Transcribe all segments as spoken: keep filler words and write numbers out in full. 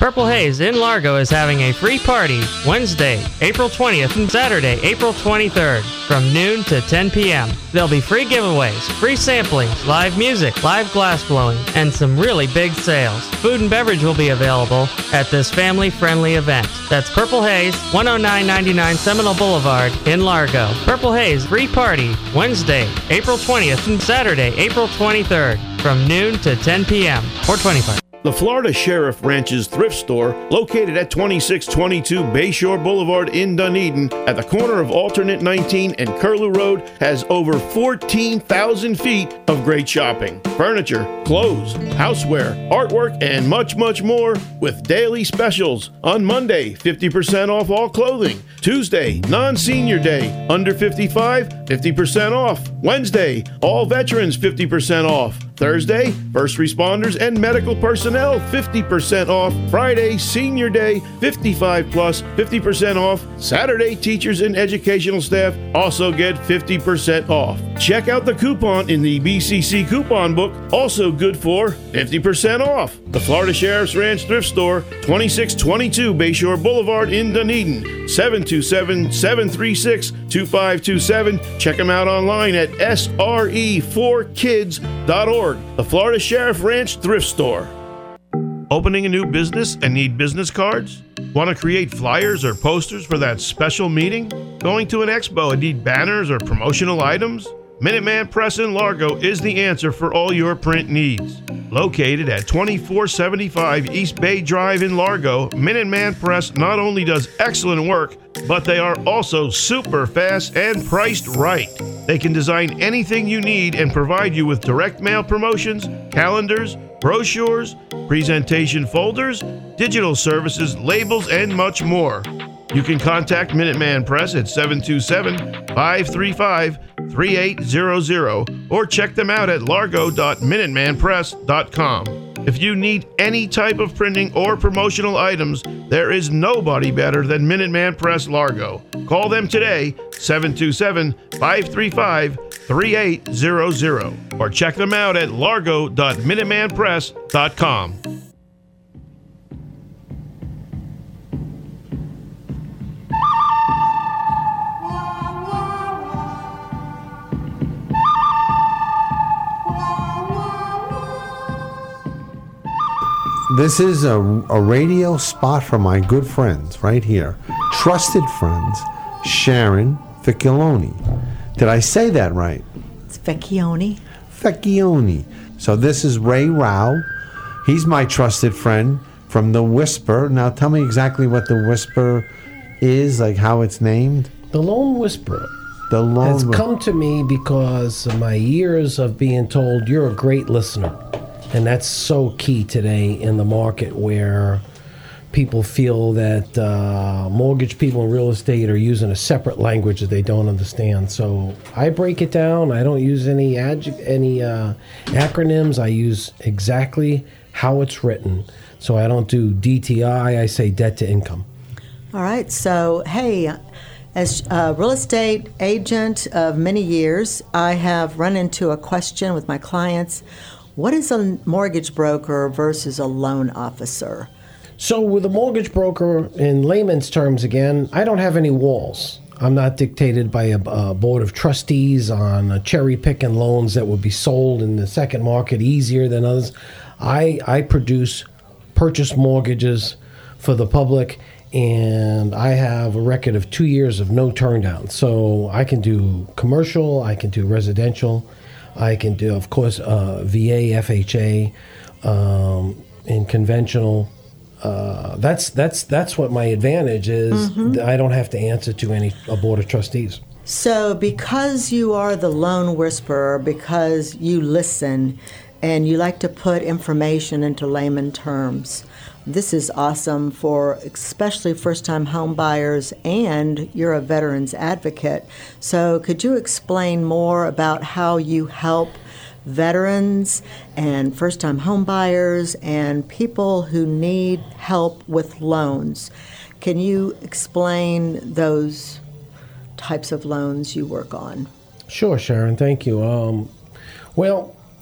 Purple Haze in Largo is having a free party Wednesday, April twentieth and Saturday, April twenty-third from noon to ten p.m. There'll be free giveaways, free samplings, live music, live glass blowing, and some really big sales. Food and beverage will be available at this family-friendly event. That's Purple Haze, one oh nine ninety-nine Seminole Boulevard in Largo. Purple Haze free party Wednesday, April twentieth and Saturday, April twenty-third from noon to ten p.m. or twenty-five. The Florida Sheriff Ranch's thrift store, located at twenty-six twenty-two Bayshore Boulevard in Dunedin, at the corner of Alternate nineteen and Curlew Road, has over fourteen thousand feet of great shopping. Furniture, clothes, houseware, artwork, and much, much more with daily specials. On Monday, fifty percent off all clothing. Tuesday, non-senior day, under fifty-five, fifty percent off. Wednesday, all veterans fifty percent off. Thursday, first responders and medical personnel, fifty percent off. Friday, senior day, fifty-five plus, fifty percent off. Saturday, teachers and educational staff also get fifty percent off. Check out the coupon in the B C C coupon book, also good for fifty percent off. The Florida Sheriff's Ranch Thrift Store, twenty-six twenty-two Bayshore Boulevard in Dunedin, seven two seven, seven three six, two five two seven. Check them out online at S R E four kids dot org. The Florida Sheriff Ranch Thrift Store. Opening a new business and need business cards? Want to create flyers or posters for that special meeting? Going to an expo and need banners or promotional items? Minuteman Press in Largo is the answer for all your print needs. Located at twenty-four seventy-five East Bay Drive in Largo, Minuteman Press not only does excellent work, but they are also super fast and priced right. They can design anything you need and provide you with direct mail promotions, calendars, brochures, presentation folders, digital services, labels, and much more. You can contact Minuteman Press at seven two seven, five three five, three eight zero zero or check them out at largo dot minuteman press dot com. If you need any type of printing or promotional items, there is nobody better than Minuteman Press Largo. Call them today, seven two seven, five three five, three eight zero zero or check them out at largo dot minuteman press dot com. This is a, a radio spot for my good friends right here. Trusted friends, Sharon Ficcioni. Did I say that right? It's Vecchioni. Vecchioni. So this is Ray Rao. He's my trusted friend from The Whisper. Now tell me exactly what The Whisper is, like how it's named. The Lone Whisperer. The Lone has Wh- come to me because of my years of being told you're a great listener. And that's so key today in the market where people feel that uh, mortgage people in real estate are using a separate language that they don't understand. So I break it down. I don't use any adject, any uh, acronyms. I use exactly how it's written. So I don't do D T I. I say debt to income. All right. So, hey, as a real estate agent of many years, I have run into a question with my clients. What is a mortgage broker versus a loan officer? So with a mortgage broker, in layman's terms again, I don't have any walls. I'm not dictated by a, a board of trustees on uh, cherry-picking loans that would be sold in the second market easier than others. I, I produce purchase mortgages for the public, and I have a record of two years of no turndowns. So I can do commercial, I can do residential, I can do, of course, uh, V A, F H A, um, and conventional. Uh, that's that's that's what my advantage is. Mm-hmm. I don't have to answer to any a board of trustees. So because you are the lone whisperer, because you listen and you like to put information into layman terms, this is awesome for especially first-time home buyers, and you're a veterans advocate. So could you explain more about how you help veterans and first-time home buyers and people who need help with loans? Can you explain those types of loans you work on? Sure, Sharon. Thank you. Um, well,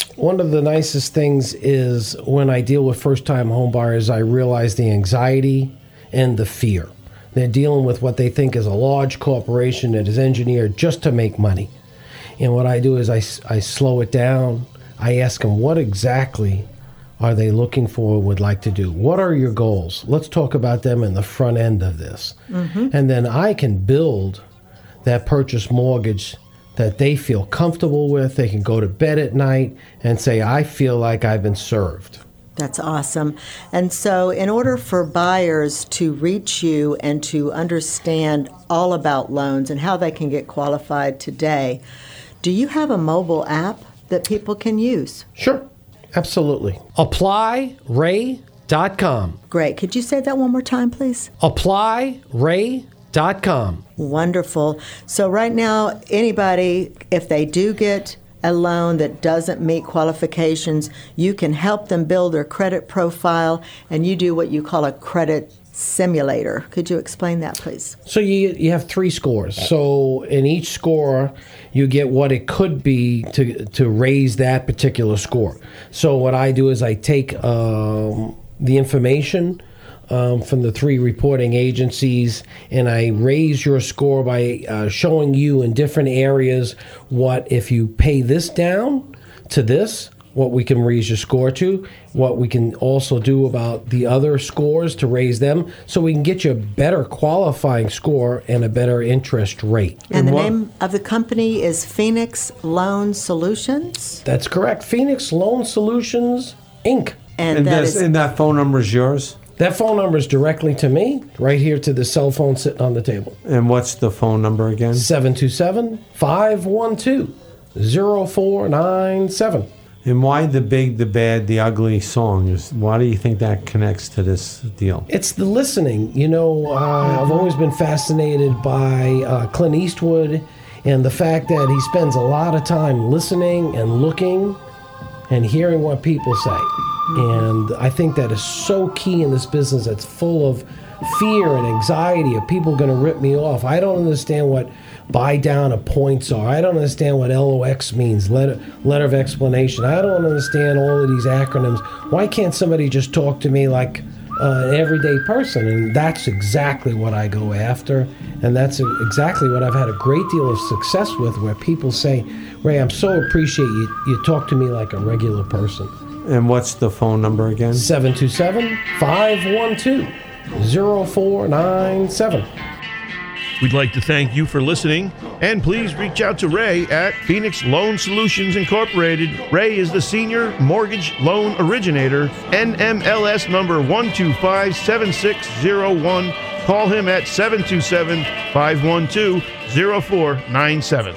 One of the nicest things is when I deal with first-time home buyers, I realize the anxiety and the fear. They're dealing with what they think is a large corporation that is engineered just to make money. And what I do is I, I slow it down. I ask them, what exactly are they looking for, would like to do? What are your goals? Let's talk about them in the front end of this. Mm-hmm. And then I can build that purchase mortgage that they feel comfortable with. They can go to bed at night and say, I feel like I've been served. That's awesome. And so in order for buyers to reach you and to understand all about loans and how they can get qualified today, do you have a mobile app that people can use? Sure, absolutely. apply ray dot com. Great. Could you say that one more time, please? apply ray dot com. Wonderful. So right now, anybody, if they do get a loan that doesn't meet qualifications, you can help them build their credit profile, and you do what you call a credit simulator. Could you explain that, please? So you you have three scores. So in each score, you get what it could be to to raise that particular score. So what I do is I take um, the information Um, from the three reporting agencies, and I raise your score by uh, showing you in different areas what, if you pay this down to this, what we can raise your score to, what we can also do about the other scores to raise them, so we can get you a better qualifying score and a better interest rate. And, and the what, name of the company is Phoenix Loan Solutions? That's correct. Phoenix Loan Solutions, Incorporated. And, And, that that's- is and that phone number is yours? That phone number is directly to me, right here to the cell phone sitting on the table. And what's the phone number again? seven two seven, five one two, zero four nine seven. And why the big, the bad, the ugly song? Is- Why do you think that connects to this deal? It's the listening. You know, uh, I've always been fascinated by uh, Clint Eastwood and the fact that he spends a lot of time listening and looking and hearing what people say. And I think that is so key in this business that's full of fear and anxiety of people going to rip me off. I don't understand what buy down of points are. I don't understand what L O X means, letter, letter of explanation. I don't understand all of these acronyms. Why can't somebody just talk to me like uh, an everyday person? And that's exactly what I go after. And that's exactly what I've had a great deal of success with, where people say, Ray, I'm so appreciate you. You talk to me like a regular person. And what's the phone number again? seven two seven, five one two, zero four nine seven. We'd like to thank you for listening, and please reach out to Ray at Phoenix Loan Solutions Incorporated. Ray is the Senior Mortgage Loan Originator, N M L S number one two five seven six zero one. Call him at seven two seven, five one two, zero four nine seven.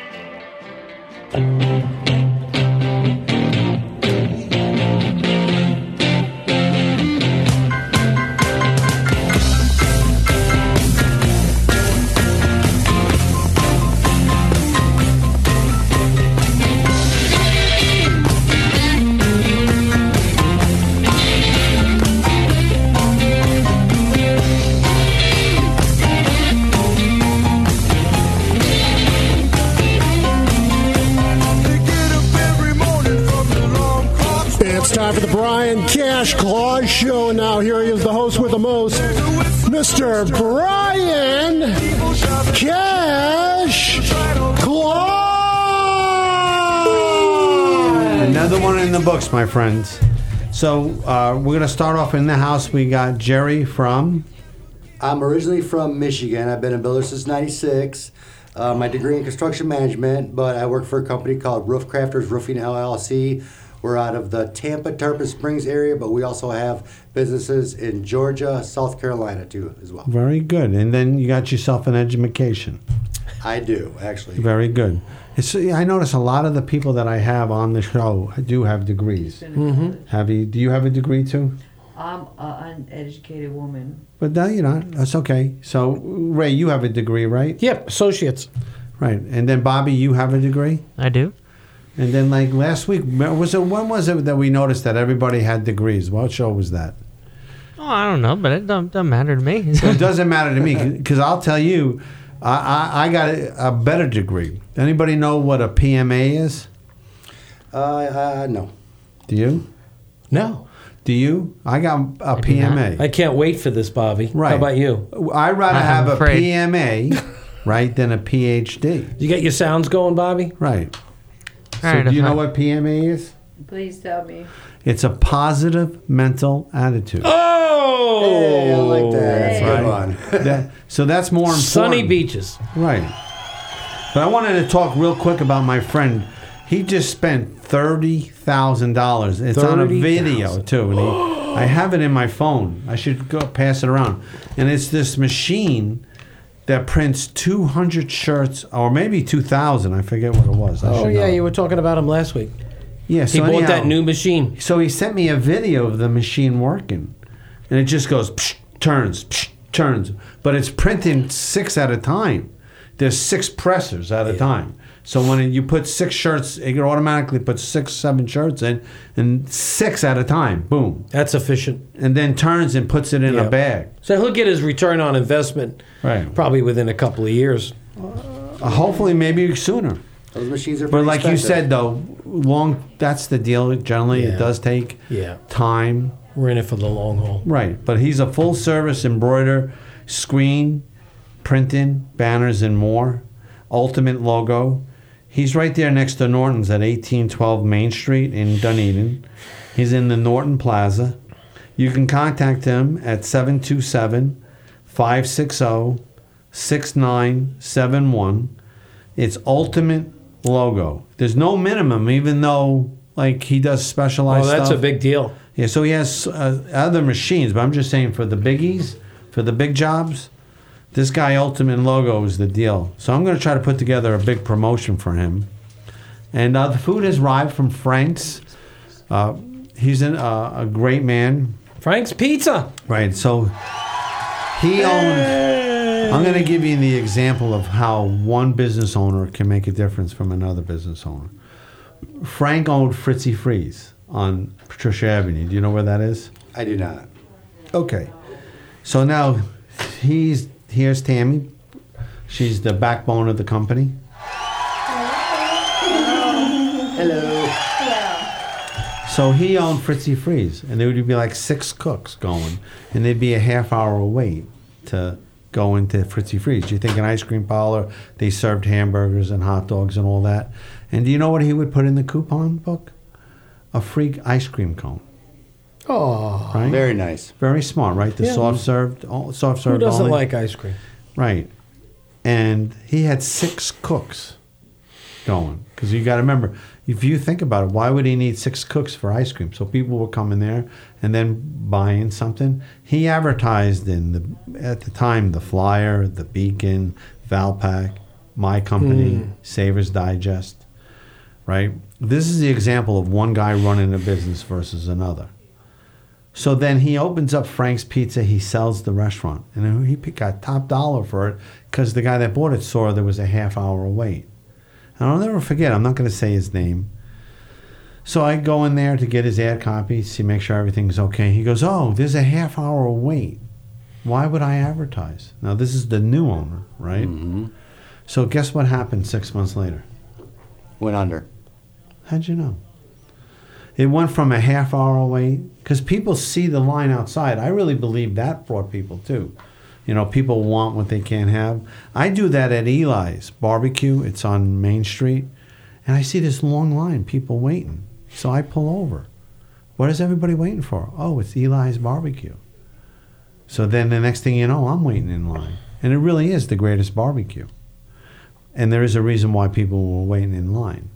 Time for the Brian Cash Claus Show. Now here he is, the host with the most, Mister Brian Cash Claus. Another one in the books, my friends. So uh, we're going to start off in the house. We got Jerry from... I'm originally from Michigan. I've been a builder since ninety-six. Uh, my degree in construction management, but I work for a company called Roof Crafters Roofing L L C. We're out of the Tampa, Tarpon Springs area, but we also have businesses in Georgia, South Carolina, too, as well. Very good. And then you got yourself an education. I do, actually. Very good. It's, I notice a lot of the people that I have on the show do have degrees. Mm-hmm. Have you? Do you have a degree, too? I'm an uneducated woman. But no, you're not. That's okay. So, Ray, you have a degree, right? Yep, associates. Right. And then, Bobby, you have a degree? I do. And then, like last week, was it when was it that we noticed that everybody had degrees? What show was that? Oh, I don't know, but it don't, doesn't matter to me. It doesn't matter to me because I'll tell you, I, I, I got a, a better degree. Anybody know what a P M A is? Uh, uh, no. Do you? No. Do you? I got a P M A. I can't wait for this, Bobby. Right. How about you? I'd rather I'm have a afraid. P M A, right, than a P H D. You get your sounds going, Bobby? Right. So right, do you if know I- what P M A is? Please tell me. It's a positive mental attitude. Oh! Hey, I like that. That's a Right. good one. That- so that's more important. Sunny beaches. Right. But I wanted to talk real quick about my friend. He just spent thirty thousand dollars. It's on a thirty video, thousand. too. And he, I have it in my phone. I should go pass it around. And it's this machine that prints two hundred shirts, or maybe two thousand. I forget what it was. I Oh, should yeah, know. you were talking about him last week. Yeah, He so bought anyhow- that new machine. So he sent me a video of the machine working, and it just goes psh, turns, psh, turns, but it's printing six at a time. There's six pressers at a time. So when you put six shirts, it automatically puts six, seven shirts in, and six at a time. Boom, That's efficient. and then turns and puts it in Yeah. a bag. So he'll get his return on investment Right. probably within a couple of years. Uh, hopefully, maybe sooner. Those machines are But pretty like you expensive. said, though, long. That's the deal. Generally, Yeah. it does take Yeah. time. We're in it for the long haul. Right, but he's a full service embroider, screen, printing, banners, and more. Ultimate logo. He's right there next to Norton's at eighteen twelve Main Street in Dunedin. He's in the Norton Plaza. You can contact him at seven two seven, five six zero, six nine seven one. It's Ultimate Logo. There's no minimum, even though like he does specialized Oh, that's stuff. a big deal. Yeah, so he has uh, other machines, but I'm just saying for the biggies, for the big jobs, this guy Ultimate Logo is the deal. So I'm going to try to put together a big promotion for him. And uh, the food has arrived from Frank's. Uh, he's an, uh, a great man. Frank's Pizza. Right, so he owned... I'm going to give you the example of how one business owner can make a difference from another business owner. Frank owned Fritzy Freeze on Patricia Avenue. Do you know where that is? I do not. Okay. So now he's here's Tammy. She's the backbone of the company. Hello. So he owned Fritzy Freeze, and there would be like six cooks going, and there'd be a half hour wait to go into Fritzy Freeze. You think an ice cream parlor, they served hamburgers and hot dogs and all that. And do you know what he would put in the coupon book? A free ice cream cone. Oh, Right? Very nice. Very smart, right? The Yeah. soft served, all- soft who served. doesn't only. like ice cream? Right. And he had six cooks going. Because you got to remember, if you think about it, why would he need six cooks for ice cream? So people were coming there and then buying something. He advertised in the at the time the Flyer, the Beacon, Valpak, My Company, Savers Digest. Right. This is the example of one guy running a business versus another. So then he opens up Frank's Pizza. He sells the restaurant, and he got top dollar for it because the guy that bought it saw there was a half hour wait. And I'll never forget. I'm not going to say his name. So I go in there to get his ad copy, see, make sure everything's okay. He goes, "Oh, there's a half hour wait. Why would I advertise?" Now this is the new owner, right? Mm-hmm. So guess what happened six months later? Went under. How'd you know? It went from a half hour away because people see the line outside. I really believe that brought people too. You know, people want what they can't have. I do that at Eli's Barbecue. It's on Main Street. And I see this long line, people waiting. So I pull over. What is everybody waiting for? Oh, it's Eli's Barbecue. So then the next thing you know, I'm waiting in line. And it really is the greatest barbecue. And there is a reason why people were waiting in line.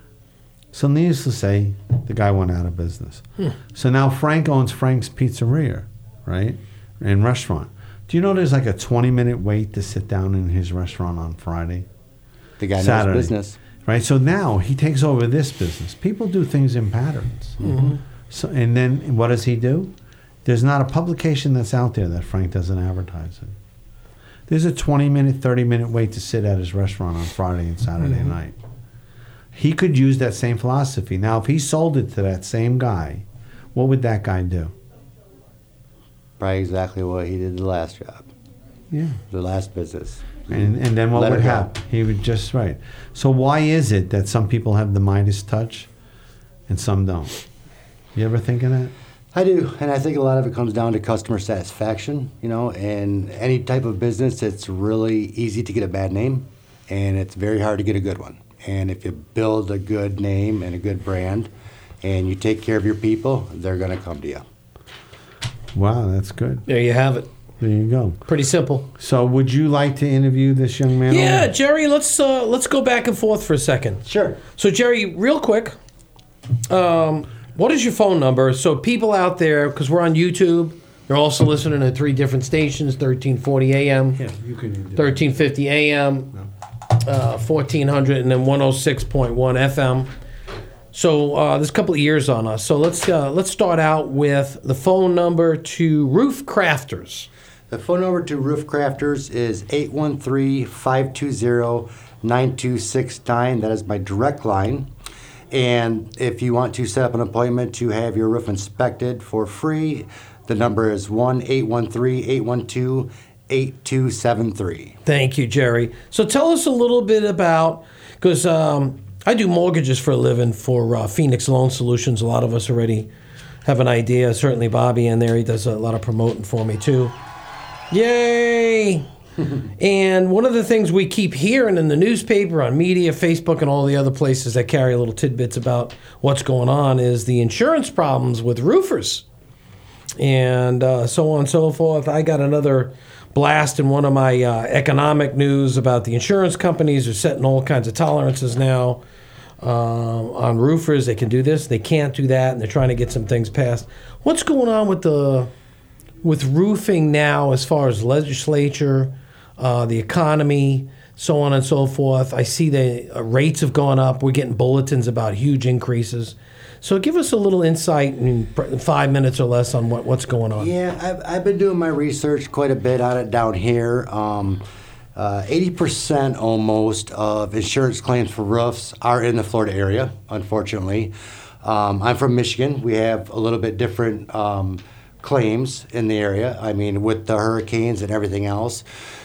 So needless to say, the guy went out of business. Hmm. So now Frank owns Frank's Pizzeria, right? And restaurant. Do you know there's like a twenty minute wait to sit down in his restaurant on Friday? The guy Saturday. knows business. Right? So now he takes over this business. People do things in patterns. Mm-hmm. So and then what does he do? There's not a publication that's out there that Frank doesn't advertise in. There's a twenty minute, thirty minute wait to sit at his restaurant on Friday and Saturday Mm-hmm. night. He could use that same philosophy. Now, if he sold it to that same guy, what would that guy do? Probably exactly what he did the last job, Yeah. the last business. And and then what Let would it go. happen? He would just, right. So why is it that some people have the Midas touch and some don't. You ever think of that? I do, and I think a lot of it comes down to customer satisfaction. You know, and any type of business, it's really easy to get a bad name, and it's very hard to get a good one. And if you build a good name and a good brand, and you take care of your people, they're going to come to you. Wow, that's good. There you have it. There you go. Pretty simple. So, would you like to interview this young man? Yeah, over? Jerry. Let's uh, let's go back and forth for a second. Sure. So, Jerry, real quick, um, what is your phone number? So, people out there, because we're on YouTube, they're also listening to three different stations: thirteen forty A M, Yeah, you can. thirteen fifty A M, uh, fourteen hundred, and then one oh six point one F M. So uh, there's a couple of years on us. So let's uh, let's start out with the phone number to Roof Crafters. The phone number to Roof Crafters is eight one three, five two zero, nine two six nine. That is my direct line. And if you want to set up an appointment to have your roof inspected for free, the number is one eight one three, eight one two, eight two seven three. Thank you, Jerry. So tell us a little bit about, because um, I do mortgages for a living for uh, Phoenix Loan Solutions. A lot of us already have an idea. Certainly Bobby in there, he does a lot of promoting for me too. Yay! And one of the things we keep hearing in the newspaper, on media, Facebook, and all the other places that carry little tidbits about what's going on is the insurance problems with roofers. And uh, so on and so forth. I got another blast in one of my uh, economic news about the insurance companies are setting all kinds of tolerances now uh, on roofers. They can do this, they can't do that, and they're trying to get some things passed. What's going on with the with roofing now as far as legislature, uh, the economy, so on and so forth? I see the uh, rates have gone up. We're getting bulletins about huge increases. So give us a little insight in five minutes or less on what, what's going on. Yeah, I've, I've been doing my research quite a bit on it down here. Um, uh, eighty percent almost of insurance claims for roofs are in the Florida area, unfortunately. Um, I'm from Michigan. We have a little bit different um, claims in the area, I mean, with the hurricanes and everything else.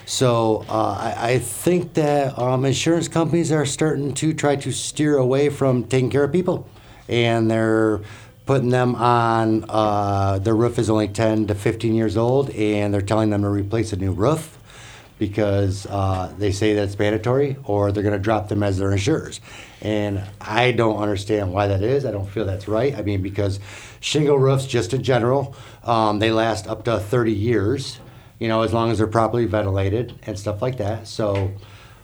So uh, I, I think that um, insurance companies are starting to try to steer away from taking care of people. And they're putting them on, uh, their roof is only ten to fifteen years old, and they're telling them to replace a new roof because uh, they say that's mandatory, or they're going to drop them as their insurers. And I don't understand why that is. I don't feel that's right. I mean, because shingle roofs, just in general, um, they last up to thirty years, you know, as long as they're properly ventilated and stuff like that. So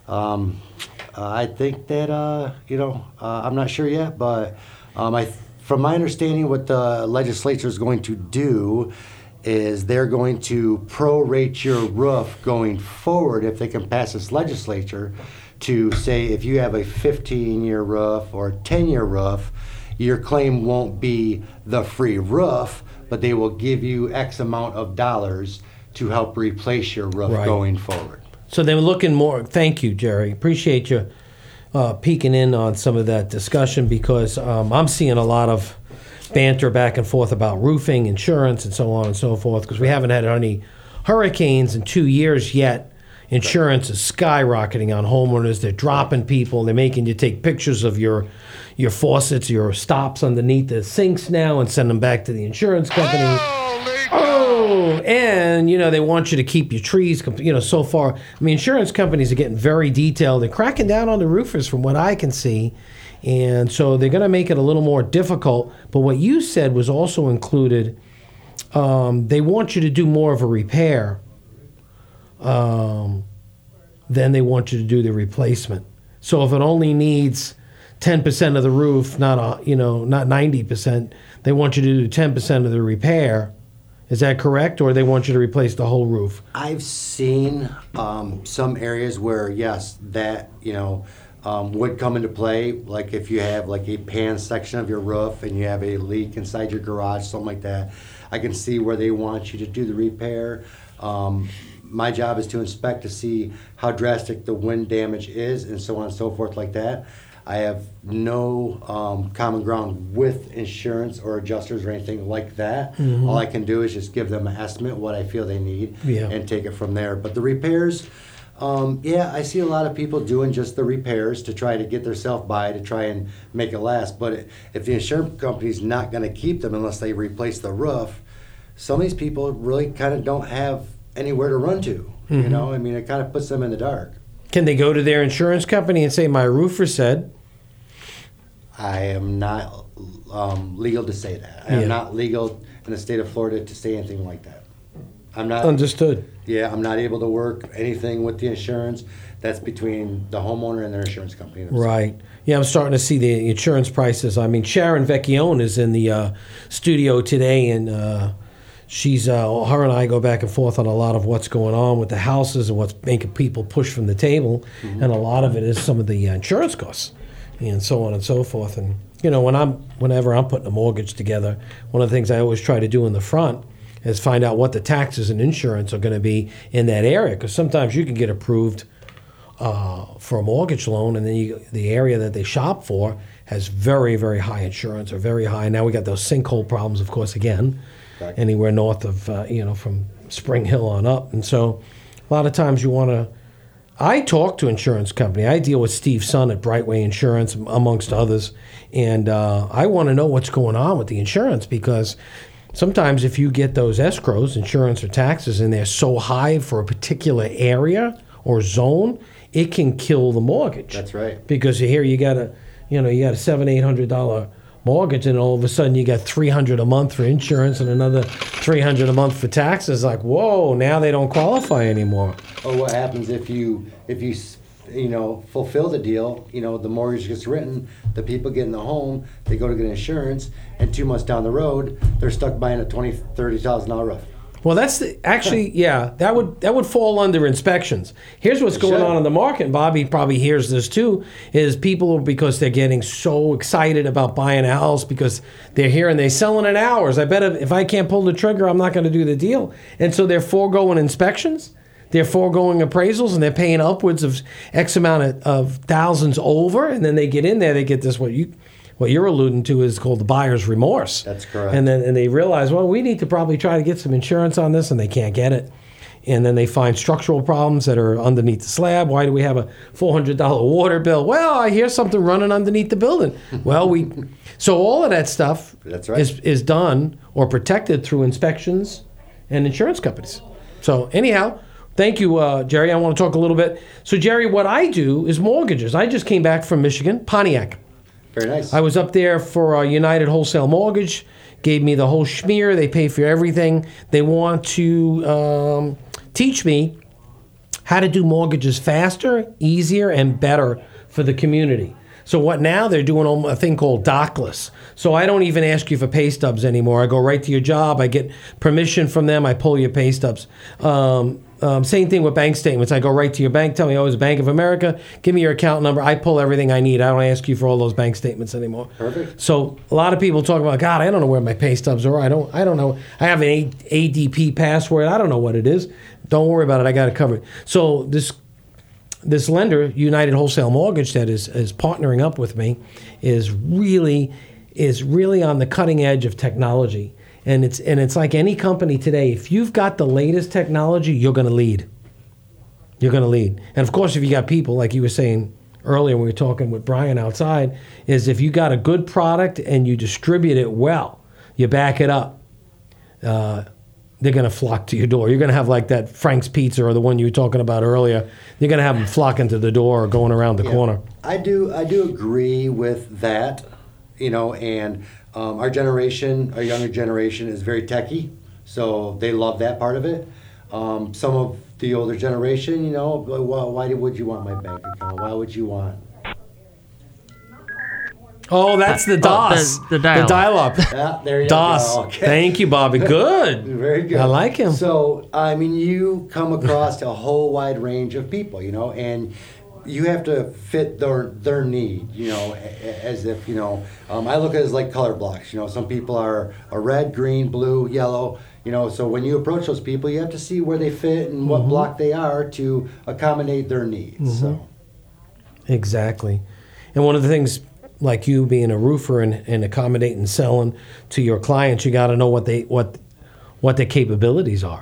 um, uh, I think that, uh, you know, uh, I'm not sure yet, but um, I, from my understanding, what the legislature is going to do is they're going to prorate your roof going forward if they can pass this legislature to say if you have a fifteen-year roof or ten-year roof, your claim won't be the free roof, but they will give you X amount of dollars to help replace your roof Right. going forward. So they're looking more. Thank you, Jerry. Appreciate you uh, peeking in on some of that discussion, because um, I'm seeing a lot of banter back and forth about roofing, insurance, and so on and so forth, because we haven't had any hurricanes in two years yet. Insurance is skyrocketing on homeowners. They're dropping people. They're making you take pictures of your your faucets, your stops underneath the sinks now, and send them back to the insurance company. Oh, and you know they want you to keep your trees. You know, so far, I mean, insurance companies are getting very detailed and cracking down on the roofers, from what I can see. And so they're going to make it a little more difficult. But what you said was also included. Um, they want you to do more of a repair. Um, then they want you to do the replacement. So if it only needs ten percent of the roof, not a, you know, not ninety percent, they want you to do ten percent of the repair. Is that correct? Or they want you to replace the whole roof? I've seen um, some areas where, yes, that, you know, um, would come into play. Like if you have like a pan section of your roof and you have a leak inside your garage, something like that. I can see where they want you to do the repair. Um, my job is to inspect to see how drastic the wind damage is and so on and so forth like that. I have no um, common ground with insurance or adjusters or anything like that. Mm-hmm. All I can do is just give them an estimate, what I feel they need, Yeah. and take it from there. But the repairs, Um, yeah, I see a lot of people doing just the repairs to try to get themselves by, to try and make it last. But if the insurance company's not going to keep them unless they replace the roof, some of these people really kind of don't have anywhere to run to. Mm-hmm. You know, I mean, it kind of puts them in the dark. Can they go to their insurance company and say, my roofer said? I am not um, legal to say that. I Yeah. am not legal in the state of Florida to say anything like that. I'm not. Understood. Yeah, I'm not able to work anything with the insurance. That's between the homeowner and their insurance company themselves. Right. Yeah, I'm starting to see the insurance prices. I mean, Sharon Vecchione is in the uh, studio today, and uh, she's uh, her and I go back and forth on a lot of what's going on with the houses and what's making people push from the table, mm-hmm. and a lot of it is some of the insurance costs, and so on and so forth. And you know, when I'm whenever I'm putting a mortgage together, one of the things I always try to do in the front is find out what the taxes and insurance are going to be in that area, because sometimes you can get approved uh, for a mortgage loan, and then you, the area that they shop for has very, very high insurance or very high. Now we got those sinkhole problems, of course, again, right. Anywhere north of, uh, you know, from Spring Hill on up. And so a lot of times you want to, I talk to insurance company. I deal with Steve Sun at Brightway Insurance, amongst others, and uh, I want to know what's going on with the insurance, because sometimes if you get those escrows, insurance or taxes, and they're so high for a particular area or zone, it can kill the mortgage. That's right. Because here you got a, you know, you got a seven, eight hundred dollar mortgage, and all of a sudden you got three hundred a month for insurance and another three hundred a month for taxes. Like, whoa, now they don't qualify anymore. Or what happens if you if you you know fulfill the deal? You know, the mortgage gets written, the people get in the home, they go to get insurance, and two months down the road, they're stuck buying a twenty, thirty thousand dollar roof. Well, that's the, actually, yeah, that would that would fall under inspections. Here's what's going on in the market, and Bobby probably hears this too, is people, because they're getting so excited about buying a house because they're hearing they're selling in hours. I bet if, if I can't pull the trigger, I'm not going to do the deal. And so they're foregoing inspections, they're foregoing appraisals, and they're paying upwards of X amount of, of thousands over, and then they get in there, they get this, what you... What you're alluding to is called the buyer's remorse. That's correct. And then and they realize, well, we need to probably try to get some insurance on this, and they can't get it. And then they find structural problems that are underneath the slab. Why do we have a four hundred dollar water bill? Well, I hear something running underneath the building. Well, we so all of that stuff That's right. is is done or protected through inspections and insurance companies. So anyhow, thank you, uh, Jerry. I want to talk a little bit. So, Jerry, what I do is mortgages. I just came back from Michigan, Pontiac. Very nice. I was up there for uh, United Wholesale Mortgage, gave me the whole schmear. They pay for everything. They want to um, teach me how to do mortgages faster, easier, and better for the community. So what now? They're doing a thing called dockless. So I don't even ask you for pay stubs anymore. I go right to your job. I get permission from them. I pull your pay stubs. Um, um, same thing with bank statements. I go right to your bank. Tell me, oh, it's Bank of America. Give me your account number. I pull everything I need. I don't ask you for all those bank statements anymore. Perfect. So a lot of people talk about, God, I don't know where my pay stubs are. I don't. I don't know. I have an A D P password. I don't know what it is. Don't worry about it. I got it covered. So this. This lender, United Wholesale Mortgage, that is, is partnering up with me, is really is really on the cutting edge of technology. And it's and it's like any company today. If you've got the latest technology, you're going to lead. You're going to lead. And of course, if you got people, like you were saying earlier when we were talking with Brian outside, is if you got a good product and you distribute it well, you back it up, uh, they're going to flock to your door. You're going to have like that Frank's Pizza or the one you were talking about earlier. You're going to have them flocking to the door or going around the yeah, corner. I do I do agree with that, you know, and um, our generation, our younger generation is very techie, so they love that part of it. Um, some of the older generation, you know, why, why would you want my bank account? Why would you want... Oh, that's the DOS. Oh, the, the dial-up. The dial-up. Yeah, there you DOS. go. Okay. Thank you, Bobby. Good. Very good. I like him. So, I mean, you come across a whole wide range of people, you know, and you have to fit their their need, you know, as if, you know, um, I look at it as like color blocks. You know, some people are a red, green, blue, yellow, you know, so when you approach those people, you have to see where they fit and what mm-hmm. block they are to accommodate their needs. Mm-hmm. So, exactly. And one of the things, like you being a roofer and, and accommodating and selling to your clients, you got to know what they what what their capabilities are.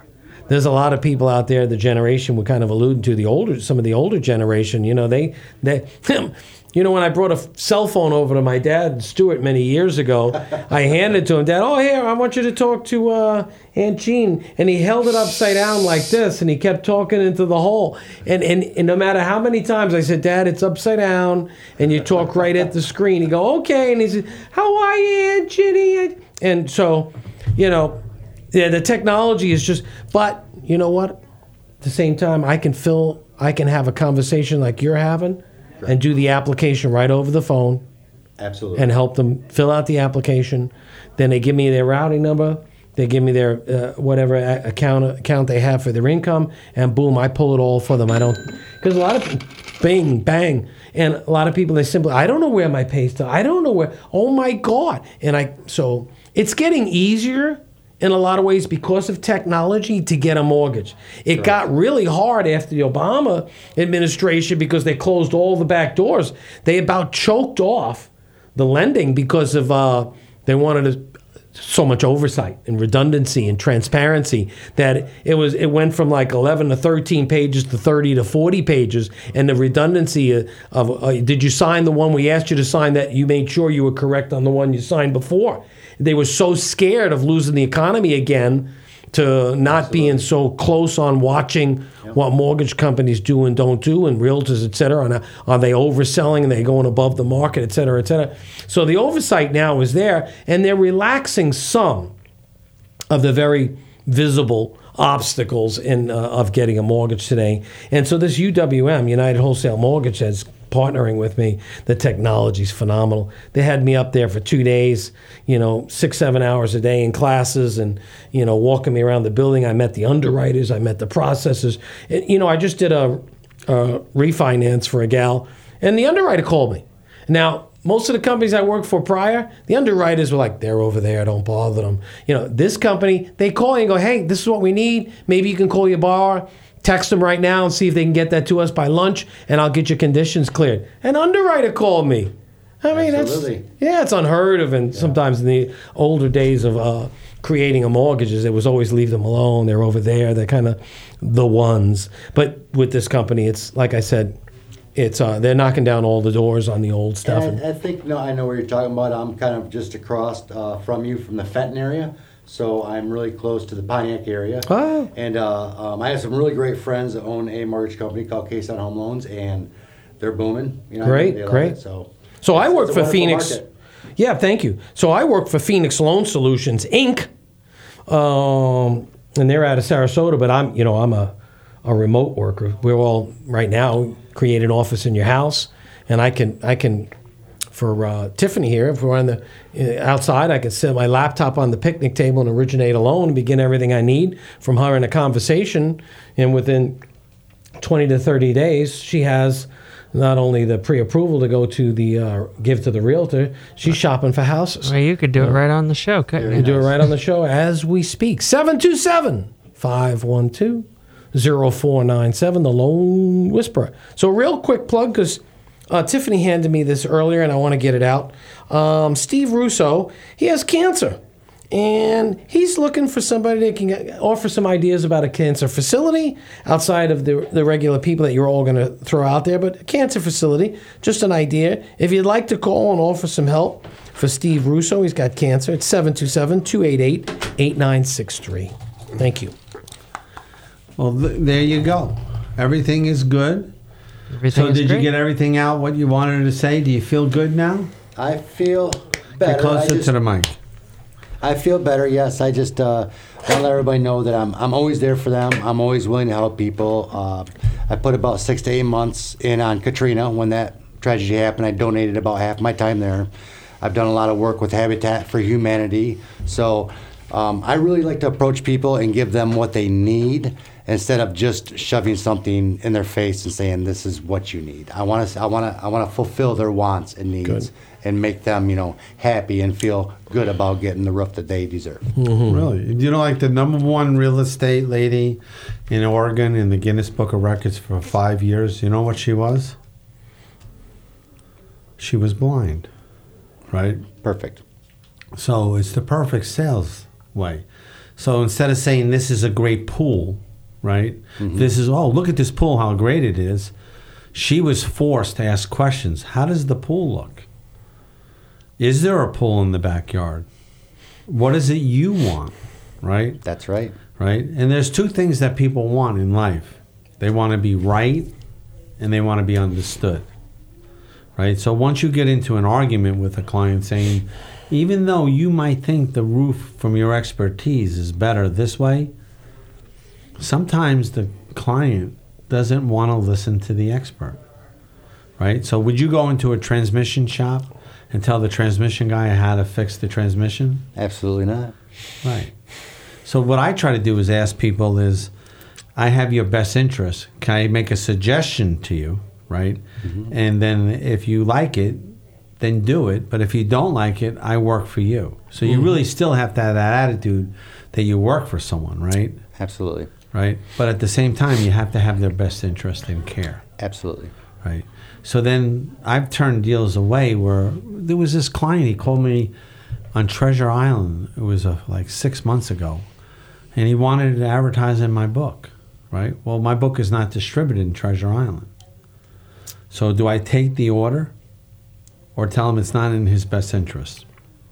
there's a lot of people out there, the generation we're kind of alluding to, the older, some of the older generation, you know, they, they, you know, when I brought a f- cell phone over to my dad, Stuart, many years ago, I handed it to him, Dad, oh, here, I want you to talk to uh, Aunt Jean. And he held it upside down like this, and he kept talking into the hole. And, and, and no matter how many times I said, Dad, it's upside down, and you talk right at the screen. He'd go, okay. And he said, how are you, Aunt Ginny? And so, you know, yeah, the technology is just, but you know what? At the same time, I can fill, I can have a conversation like you're having right. and do the application right over the phone. Absolutely. And help them fill out the application. Then they give me their routing number. They give me their uh, whatever account account they have for their income, and boom, I pull it all for them. I don't, because a lot of, bing, bang, and a lot of people, they simply, I don't know where my pay stub, I don't know where, oh my God. And I, so it's getting easier in a lot of ways because of technology to get a mortgage. It right. got really hard after the Obama administration because they closed all the back doors. They about choked off the lending because of uh, they wanted to, so much oversight and redundancy and transparency that it was it went from like eleven to thirteen pages to thirty to forty pages, and the redundancy of, of uh, did you sign the one we asked you to sign that you made sure you were correct on the one you signed before. They were so scared of losing the economy again to not Absolutely. being so close on watching yep. what mortgage companies do and don't do, and realtors, et cetera. And are they overselling and they going above the market, et cetera, et cetera. So the oversight now is there, and they're relaxing some of the very visible obstacles in uh, of getting a mortgage today. And so this U W M, United Wholesale Mortgage, has partnering with me. The technology's phenomenal. They had me up there for two days, you know, six, seven hours a day in classes, and, you know, walking me around the building. I met the underwriters. I met the processors. And, you know, I just did a, a refinance for a gal, and the underwriter called me. Now, most of the companies I worked for prior, the underwriters were like, they're over there, don't bother them. You know, this company, they call you and go, hey, this is what we need. Maybe you can call your borrower. Text them right now and see if they can get that to us by lunch, and I'll get your conditions cleared. An underwriter called me. I mean, Absolutely. that's, yeah, it's unheard of. And yeah. sometimes in the older days of uh, creating a mortgages, it was always leave them alone. They're over there. They're kind of the ones. But with this company, it's, like I said, it's uh, they're knocking down all the doors on the old stuff. And I, I think, no, I know what you're talking about. I'm kind of just across uh, from you from the Fenton area. So I'm really close to the Pontiac area. Oh. And uh, um, I have some really great friends that own a mortgage company called K-Sun Home Loans, and they're booming. You know, great, they love great. It, so so I work it's a for Phoenix. Market. Yeah, thank you. So I work for Phoenix Loan Solutions, Incorporated. Um, and they're out of Sarasota, but I'm, you know, I'm a, a remote worker. We're all right now create an office in your house, and I can I can. For uh, Tiffany here, if we're on the uh, outside, I can set my laptop on the picnic table and originate a loan and begin everything I need from her in a conversation. And within twenty to thirty days, she has not only the pre-approval to go to the uh, give to the realtor, she's shopping for houses. Well, you could do it right on the show, couldn't you? You do it right on the show as we speak. seven two seven, five one two, zero four nine seven, the Loan Whisperer. So real quick plug, because Uh, Tiffany handed me this earlier, and I want to get it out. Um, Steve Russo, he has cancer, and he's looking for somebody that can get, offer some ideas about a cancer facility outside of the, the regular people that you're all going to throw out there, but a cancer facility, just an idea. If you'd like to call and offer some help for Steve Russo, he's got cancer. It's seven two seven, two eight eight, eight nine six three. Thank you. Well, th- there you go. Everything is good. Everything so is did great. you get everything out what you wanted to say? Do you feel good now? I feel better. Get closer I just, to the mic. I feel better, yes. I just uh, want to let everybody know that I'm I'm always there for them. I'm always willing to help people. Uh, I put about six to eight months in on Katrina. When that tragedy happened, I donated about half my time there. I've done a lot of work with Habitat for Humanity. So um, I really like to approach people and give them what they need, instead of just shoving something in their face and saying this is what you need. I want to I want to I want to fulfill their wants and needs. Good. And make them, you know, happy and feel good about getting the roof that they deserve. Mm-hmm. Really? You know, like the number one real estate lady in Oregon in the Guinness Book of Records for five years, you know what she was? She was blind, right? Perfect. So it's the perfect sales way. So instead of saying this is a great pool, right? Mm-hmm. This is, oh, look at this pool, how great it is. She was forced to ask questions. How does the pool look? Is there a pool in the backyard? What is it you want, right? That's right. Right? And there's two things that people want in life. They want to be right and they want to be understood, right? So once you get into an argument with a client saying, even though you might think the roof from your expertise is better this way, sometimes the client doesn't want to listen to the expert, right? So would you go into a transmission shop and tell the transmission guy how to fix the transmission? Absolutely not. Right. So what I try to do is ask people is, I have your best interest. Can I make a suggestion to you, right? Mm-hmm. And then if you like it, then do it. But if you don't like it, I work for you. So you mm-hmm. really still have to have that attitude that you work for someone, right? Absolutely. Right? But at the same time, you have to have their best interest and care. Absolutely. Right? So then I've turned deals away where there was this client, he called me on Treasure Island. It was uh, like six months ago. And he wanted to advertise in my book, right? Well, my book is not distributed in Treasure Island. So do I take the order or tell him it's not in his best interest?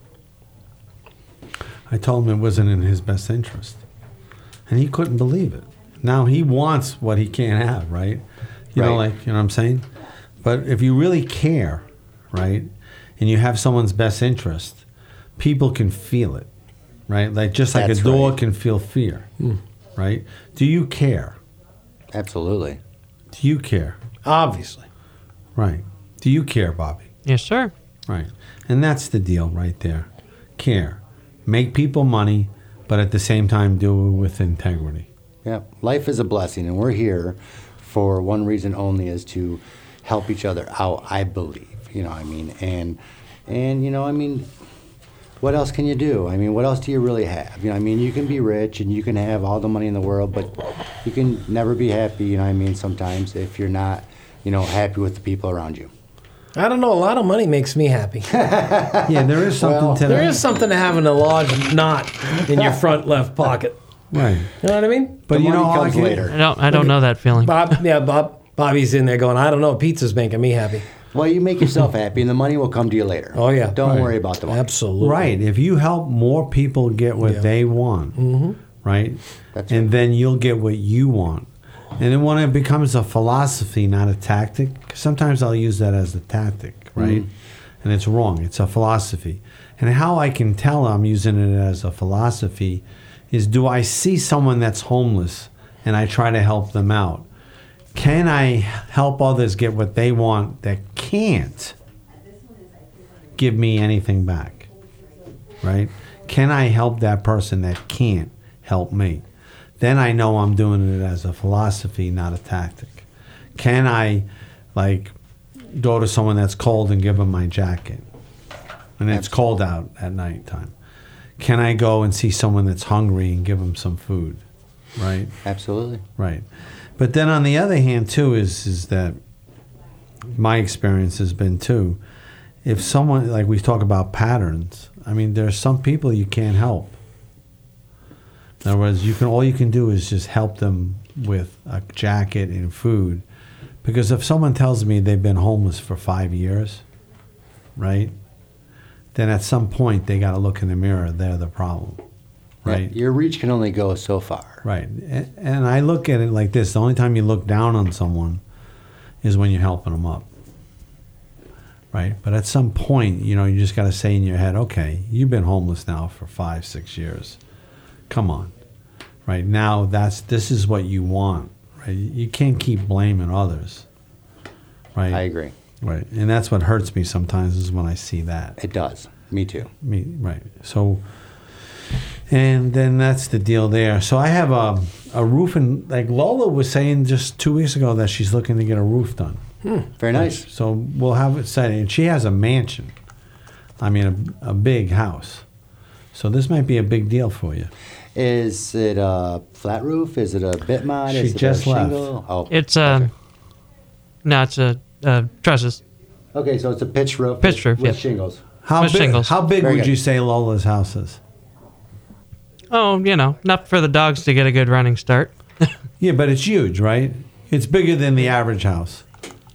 I told him it wasn't in his best interest. And he couldn't believe it. Now he wants what he can't have, right? You right. know, like, you know what I'm saying? But if you really care, right, and you have someone's best interest, people can feel it, right? Like just like That's a dog right. can feel fear, mm. right? Do you care? Absolutely. Do you care? Obviously. Right. Do you care, Bobby? Yes, sir. Right. And that's the deal right there. Care. Make people money, but at the same time do it with integrity. Yeah. Life is a blessing, and we're here for one reason only, is to help each other out, I believe. You know what I mean? And, and you know, I mean, what else can you do? I mean, what else do you really have? You know, I mean, you can be rich and you can have all the money in the world, but you can never be happy, you know what I mean, sometimes if you're not, you know, happy with the people around you. I don't know. A lot of money makes me happy. Yeah, there is something Well, to There that. is something to having a large knot in your front left pocket. Right. You know what I mean? But The you know, money comes I can- later. I don't. I don't know that feeling. Bob, yeah, Bob. Bobby's in there going, I don't know. Pizza's making me happy. Well, you make yourself happy, and the money will come to you later. Oh, yeah. Don't Right. worry about the money. Absolutely. Right. If you help more people get what Yeah. they want, Mm-hmm. right? That's and right. then you'll get what you want. And then when it becomes a philosophy, not a tactic, 'cause sometimes I'll use that as a tactic, right? Mm-hmm. And it's wrong. It's a philosophy. And how I can tell I'm using it as a philosophy is, do I see someone that's homeless and I try to help them out? Can I help others get what they want that can't give me anything back, right? Can I help that person that can't help me? Then I know I'm doing it as a philosophy, not a tactic. Can I, like, go to someone that's cold and give them my jacket? And it's cold out at nighttime. Can I go and see someone that's hungry and give them some food, right? Absolutely. Right. But then on the other hand, too, is is that my experience has been, too, if someone, like we talk about patterns, I mean, there's some people you can't help. In other words, you can all you can do is just help them with a jacket and food. Because if someone tells me they've been homeless for five years, right, then at some point they got to look in the mirror. They're the problem, right? Yeah, your reach can only go so far. Right. A- And I look at it like this. The only time you look down on someone is when you're helping them up. Right. But at some point, you know, you just got to say in your head, okay, you've been homeless now for five, six years. Come on. Right. Now that's, this is what you want. Right. You can't keep blaming others. Right. I agree. Right. And that's what hurts me sometimes, is when I see that. It does. Me too. Me, right. So, and then that's the deal there. So I have a, a roof, and like Lola was saying just two weeks ago that she's looking to get a roof done. Hmm. Very nice. So we'll have it set. And she has a mansion. I mean, a, a big house. So this might be a big deal for you. Is it a flat roof? Is it a bit mod? She Is it just a left. shingle? Oh, It's uh, no, it's a uh, trusses. okay. So it's a pitched roof. Pitched with, roof, with yeah. shingles. How With big, shingles. how big Very would good. you say Lola's house is? Oh, you know, enough for the dogs to get a good running start. Yeah, but it's huge, right? It's bigger than the average house.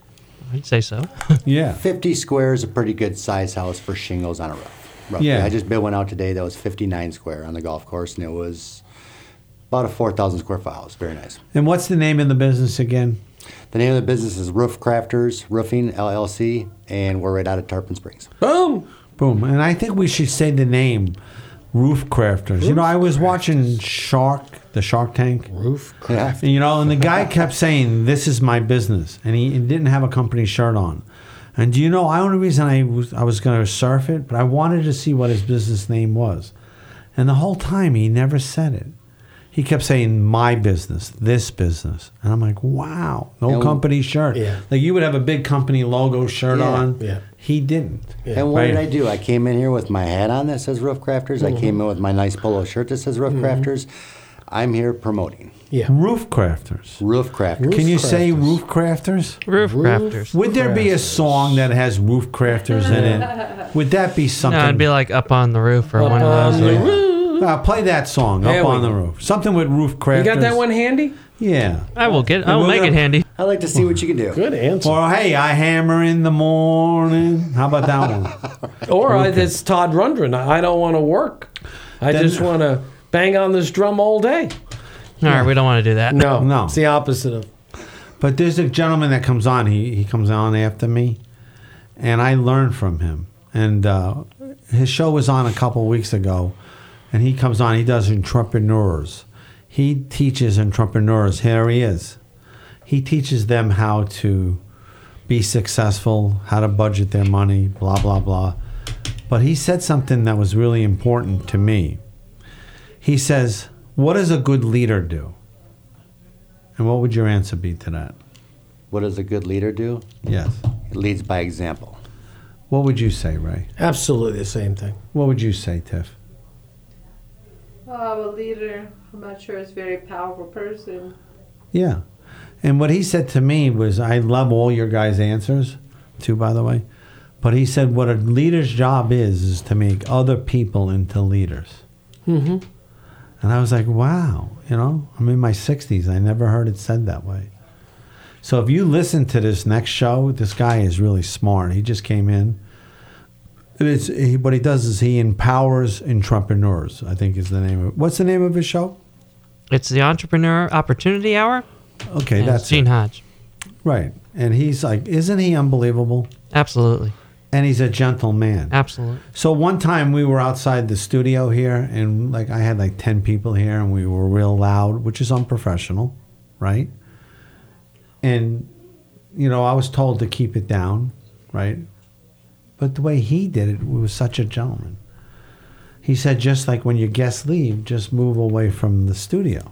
I'd say so. Yeah. fifty square is a pretty good size house for shingles on a roof. Roughly. Yeah. I just built one out today that was fifty-nine square on the golf course, and it was about a four thousand square foot house. Very nice. And what's the name of the business again? The name of the business is Roof Crafters Roofing, L L C, and we're right out of Tarpon Springs. Boom. Boom. And I think we should say the name, Roof Crafters. You know, I was watching Shark, the Shark Tank. Roof Yeah. And, you know, and the guy kept saying, this is my business. And he, he didn't have a company shirt on. And do you know, the only reason I was, I was going to surf it, but I wanted to see what his business name was. And the whole time, he never said it. He kept saying, my business, this business. And I'm like, wow, no And- company shirt. Yeah. Like you would have a big company logo shirt Yeah. on. Yeah. He didn't. And what Right. did I do? I came in here with my hat on that says Roof Crafters. I came in with my nice polo shirt that says Roof Crafters. I'm here promoting Yeah. Roof Crafters. Roof Crafters. Can you say Crafters. Roof Crafters? Roof Roof- crafters. Would there be a song that has Roof Crafters in it? Would that be something? No, it'd be like Up on the Roof or Up one of on those. the where- Roof. Uh, play that song, There Up we on the go. Roof. Something with Roof Crafters. You got that one handy? Yeah. I will get. I And will we're make gonna- it handy. I like to see what you can do. Good answer. Or, hey, I hammer in the morning. How about that one? Or I, it's Todd Rundgren. I I don't want to work. I Then- just want to bang on this drum all day. All right, we don't want to do that. No, No. It's the opposite of. But there's a gentleman that comes on. He, he comes on after me, and I learn from him. And uh, his show was on a couple weeks ago, and he comes on. He does entrepreneurs. He teaches entrepreneurs. Here he is. He teaches them how to be successful, how to budget their money, blah, blah, blah. But he said something that was really important to me. He says, what does a good leader do? And what would your answer be to that? What does a good leader do? Yes. It leads by example. What would you say, Ray? Absolutely the same thing. What would you say, Tiff? Well, a leader, I'm not sure is a very powerful person. Yeah. And what he said to me was, I love all your guys' answers, too, by the way. But he said what a leader's job is, is to make other people into leaders. Mm-hmm. And I was like, wow, you know, I'm in my sixties. I never heard it said that way. So if you listen to this next show, this guy is really smart. He just came in. And it's, he, what he does is he empowers entrepreneurs, I think is the name of it. What's the name of his show? It's the Entrepreneur Opportunity Hour. Okay, and that's it's Gene it. Hodge. Right. And he's like, isn't he unbelievable? Absolutely. And he's a gentle man. Absolutely. So one time we were outside the studio here, and like I had like ten people here, and we were real loud, which is unprofessional, right? And you know, I was told to keep it down, right? But the way he did it was such a gentleman. He said, just like when your guests leave, just move away from the studio.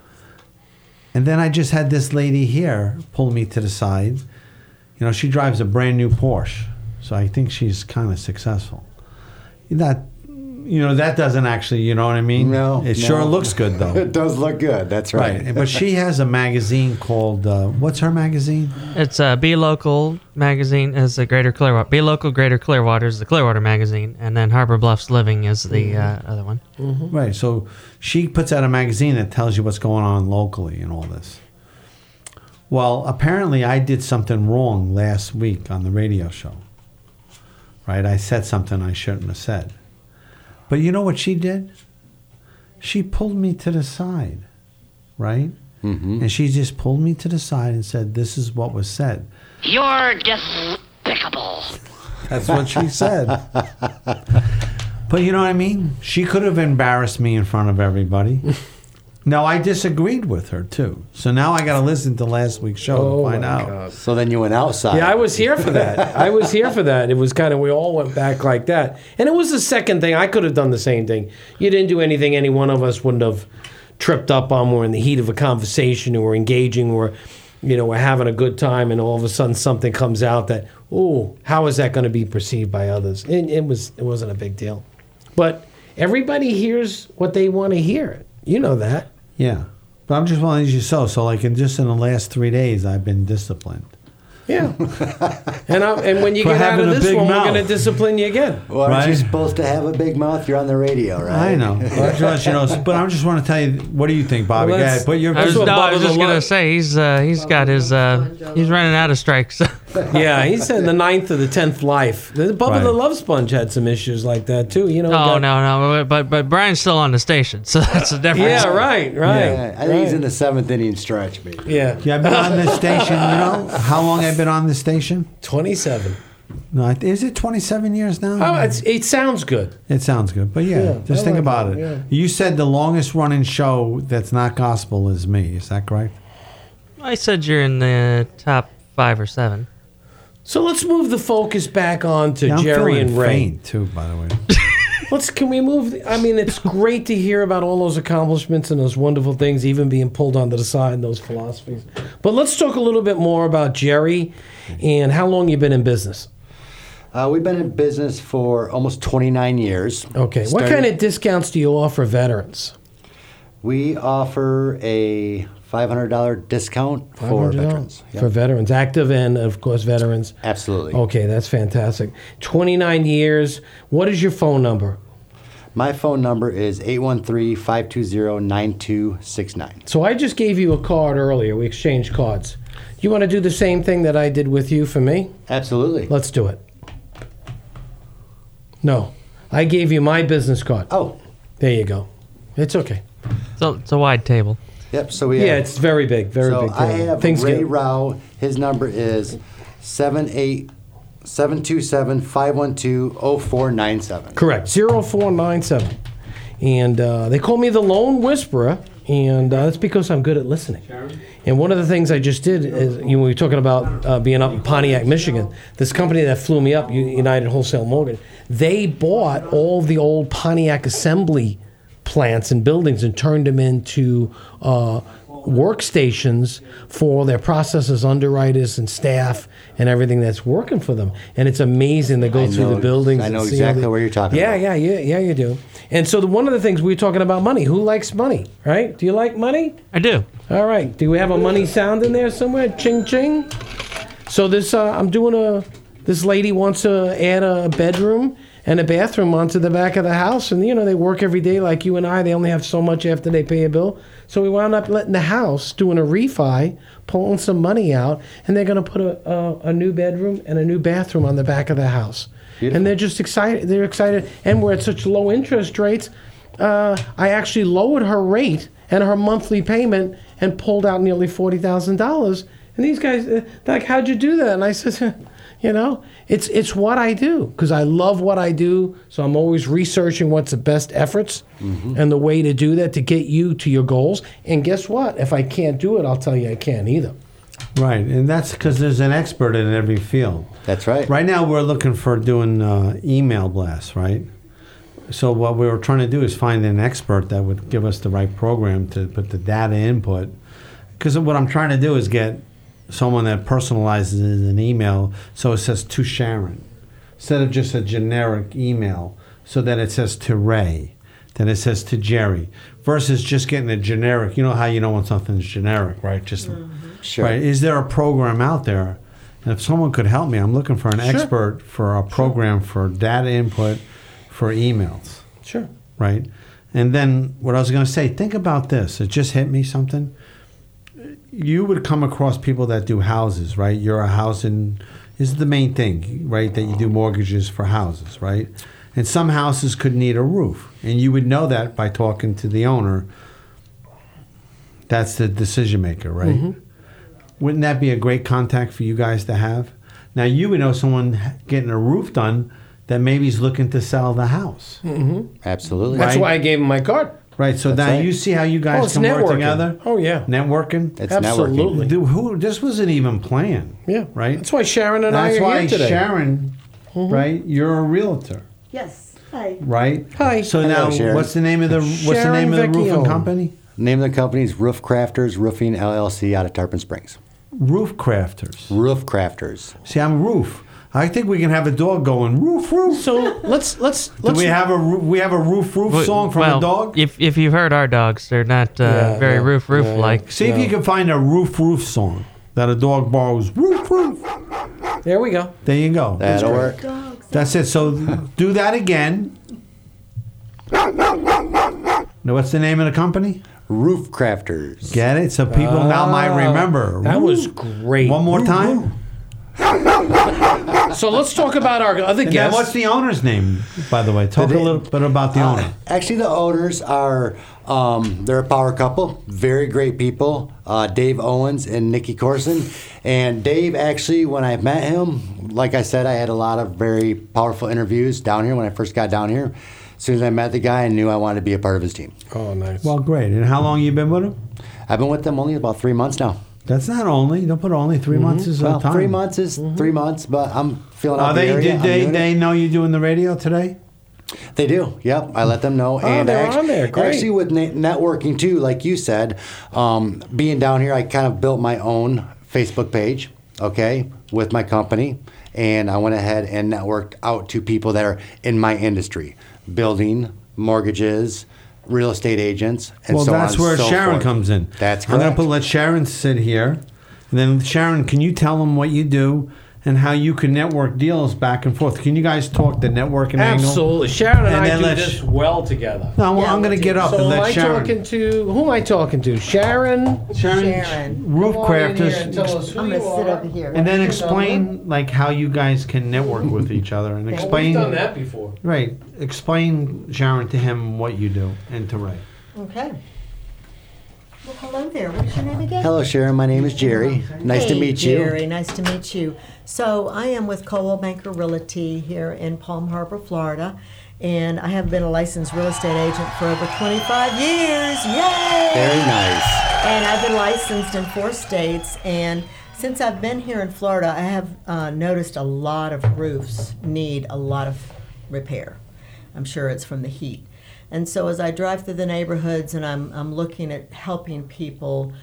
And then I just had this lady here pull me to the side. You know, she drives a brand new Porsche. So I think she's kind of successful. That, you know, that doesn't actually, you know what I mean? No. It no. sure looks good, though. It does look good. That's right. Right. But she has a magazine called, uh, what's her magazine? It's uh, Be Local magazine is the Greater Clearwater. Be Local Greater Clearwater is the Clearwater magazine, and then Harbor Bluffs Living is the uh, other one. Right. So she puts out a magazine that tells you what's going on locally and all this. Well, apparently I did something wrong last week on the radio show. Right? I said something I shouldn't have said. But you know what she did? She pulled me to the side, right? Mm-hmm. And she just pulled me to the side and said, this is what was said. You're despicable. That's what she said. But you know what I mean? She could have embarrassed me in front of everybody. Now, I disagreed with her, too. So now I got to listen to last week's show Oh, to find my out. God. So then you went outside. Yeah, I was here for that. I was here for that. It was kind of, we all went back like that. And it was the second thing. I could have done the same thing. You didn't do anything any one of us wouldn't have tripped up on. We're in the heat of a conversation, or we're engaging, or, you know, we're having a good time, and all of a sudden something comes out that, oh, how is that going to be perceived by others? And it was, it wasn't a big deal. But everybody hears what they want to hear. You know that. Yeah. But I'm just wanting you to know. So, like, in just in the last three days, I've been disciplined. Yeah. and I, and when you For get out of having a this big one, mouth. we're going to discipline you again. Well, aren't you Right. supposed to have a big mouth? You're on the radio, right? I know. Well, just, you know, but I just want to tell you, what do you think, Bobby? Well, Go that's- ahead. Put your I was, what no, I Bubba was the just gonna Love- say he's uh, he's got his uh, he's running out of strikes. Yeah, he said the ninth or the tenth life. The Bubba Right. the Love Sponge had some issues like that too. You know. Oh got- no, no, but but Brian's still on the station, so that's the difference. Yeah, right, right. Yeah, I think he's in the seventh inning stretch, maybe. Yeah. Yeah, I've been on this station, you know? How long I've been on this station? twenty-seven. No, I- is it twenty-seven years now? Oh, it's, it sounds good. It sounds good, but yeah, Yeah, just I think like about that, it. yeah. You said the longest running show that's not gospel is me. Is that correct? I said you're in the top five or seven. So let's move the focus back on to Yeah, I'm Jerry feeling and Ray. faint too, by the way. Let's can we move? The, I mean, it's great to hear about all those accomplishments and those wonderful things, even being pulled onto the side and those philosophies. But let's talk a little bit more about Jerry and how long you've been in business. Uh, we've been in business for almost twenty-nine years. Okay, what Started- kind of discounts do you offer veterans? We offer a five hundred dollars discount for five hundred dollars veterans. Yep. For veterans, active and of course veterans. Absolutely. Okay, that's fantastic. twenty-nine years. What is your phone number? My phone number is eight one three, five two zero, nine two six nine. So I just gave you a card earlier. We exchanged cards. You want to do the same thing that I did with you for me? Absolutely. Let's do it. No, I gave you my business card. Oh, There you go. It's okay. So it's a wide table. yep. So we Yeah, have, it's very big, very so big. I table. have Things Ray get- Rao. His number is seven eight seven two seven, five one two, zero four nine seven. Correct. zero four nine seven. And uh, they call me the Lone Whisperer, and uh, that's because I'm good at listening. And one of the things I just did is, you know, we were talking about uh, being up in Pontiac, Michigan. This company that flew me up, U- United Wholesale Mortgage, they bought all the old Pontiac assembly plants and buildings and turned them into uh, workstations for their processors, underwriters, and staff, and everything that's working for them. And it's amazing. They go I through know- the buildings. I and know see all exactly the- what you're talking yeah, about. Yeah, yeah, yeah, you do. And so the, one of the things we were talking about money. Who likes money, right? Do you like money? I do. All right. Do we have a money sound in there somewhere? Ching ching. So this, uh, I'm doing a. This lady wants to add a bedroom and a bathroom onto the back of the house, and you know they work every day like you and I. They only have so much after they pay a bill. So we wound up letting the house doing a refi, pulling some money out, and they're going to put a, a a new bedroom and a new bathroom on the back of the house. Beautiful. And they're just excited. They're excited, and we're at such low interest rates. Uh, I actually lowered her rate and her monthly payment and pulled out nearly forty thousand dollars. And these guys, uh, they're like, "How'd you do that?" And I said, "You know, it's it's what I do because I love what I do. So I'm always researching what's the best efforts and the way to do that to get you to your goals. And guess what? If I can't do it, I'll tell you I can't either." Right, and that's because there's an expert in every field. That's right. Right now, we're looking for doing uh, email blasts, right? So what we were trying to do is find an expert that would give us the right program to put the data input. Because what I'm trying to do is get someone that personalizes an email so it says to Sharon, instead of just a generic email, so that it says to Ray, then it says to Jerry, versus just getting a generic. You know how you know when something's generic, right? Just Sure. right. Is there a program out there? And if someone could help me, I'm looking for an Sure. expert for a program for data input for emails, Sure. right? And then what I was going to say, think about this. It just hit me something. You would come across people that do houses, right? You're a housing, this is the main thing, right? That you do mortgages for houses, right? And some houses could need a roof. And you would know that by talking to the owner. That's the decision maker, right? Mm-hmm. Wouldn't that be a great contact for you guys to have? Now, you would know someone getting a roof done that maybe is looking to sell the house. Absolutely. That's Right. why I gave him my card. Right, so That's now right. you see how you Oh, guys it's can work networking. together? Oh, yeah. Networking? It's Absolutely. networking. Dude, who, this wasn't even planned. Yeah. Right? That's why Sharon and That's I are why here today. Sharon, right? You're a realtor, Yes. Hi. right? Hi. So Hello, now, Sharon. what's the name of the what's the Sharon name of the roofing Vecchione. company? Name of the company is Roof Crafters Roofing L L C out of Tarpon Springs. Roof Crafters. Roof Crafters. See, I'm roof. I think we can have a dog going roof roof. So let's let's Do let's we have a roo- we have a roof roof Well, song from well, a dog? If if you've heard our dogs, they're not uh, Yeah, very yeah, roof roof yeah, like. See if No. you can find a roof roof song. that a dog borrows. Roof, roof. There we go. There you go. That'll work. That's it. So do that again. Now, what's the name of the company? Roof Crafters. Get it? So people now might remember. That was great. One more time. So let's talk about our other And then guests. what's the owner's name, by the way? Talk a little bit about the Uh, owner. Actually, the owners are um, they're a power couple, very great people. Uh, Dave Owens and Nikki Corson. And Dave, actually, when I met him, like I said, I had a lot of very powerful interviews down here when I first got down here. As soon as I met the guy, I knew I wanted to be a part of his team. Oh, nice. Well, great. And how long you been with him? I've been with them only about three months now. That's not only. Don't put only three months is Well, a time. three months is three months, but I'm feeling out Are the they? area. Did I'm they? doing it. They know you doing the radio today? They do. Yep. I let them know. and they're actually, on there. Great. Actually, with ne- networking too, like you said, um, being down here, I kind of built my own Facebook page, okay, with my company. And I went ahead and networked out to people that are in my industry, building, mortgages, real estate agents, and Well, so that's on where and so Sharon forth. comes in. That's I'm going correct. to put let Sharon sit here, and then Sharon, can you tell them what you do and how you can network deals back and forth? Can you guys talk the networking angle? Absolutely. Sharon and, And I then do let this Sh- well together. No, well, Yeah, I'm going we'll to get do- up So and am let I Sharon. talking to, who am I talking to? Sharon? Sharon, Sharon. Roof Come on in here Crafters, and tell us who I'm you going to sit are. over here. and then What's your explain like how you guys can network with each other and Well, explain. we've done that before. Right. Explain, Sharon, to him what you do and to Ray. Okay. Well, hello there. What's your name again? Hello, Sharon. My name is Jerry. Nice to Hey, meet you. Jerry, nice to meet you. So I am with Coldwell Banker Realty here in Palm Harbor, Florida, and I have been a licensed real estate agent for over twenty-five years. Yay! Very nice. And I've been licensed in four states, and since I've been here in Florida, I have uh, noticed a lot of roofs need a lot of repair. I'm sure it's from the heat. And so as I drive through the neighborhoods and I'm, I'm looking at helping people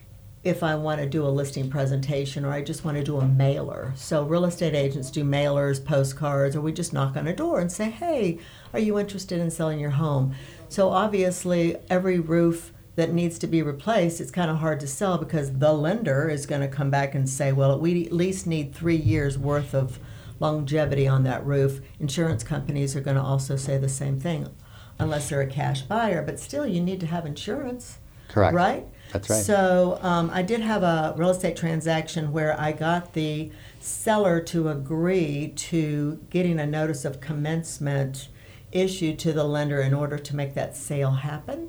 if I want to do a listing presentation or I just want to do a mailer. So real estate agents do mailers, postcards, or we just knock on a door and say, hey, are you interested in selling your home? So obviously every roof that needs to be replaced, it's kind of hard to sell because the lender is going to come back and say, well, we at least need three years worth of longevity on that roof. Insurance companies are going to also say the same thing, unless they're a cash buyer, but still you need to have insurance. Correct. Right? That's right. So um, I did have a real estate transaction where I got the seller to agree to getting a notice of commencement issued to the lender in order to make that sale happen.